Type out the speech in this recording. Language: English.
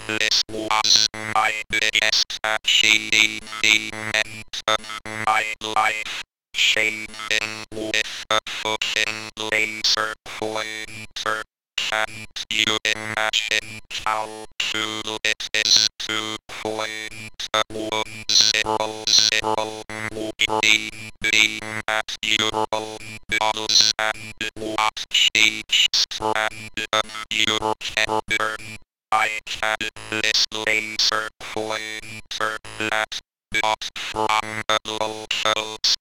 This was my biggest achievement of my life. Shaving with a fucking laser pointer. Can't you imagine how cool it is to point a 100 green beam at your own balls and watch each strand of your hair burn? I had this laser pointer that got from a local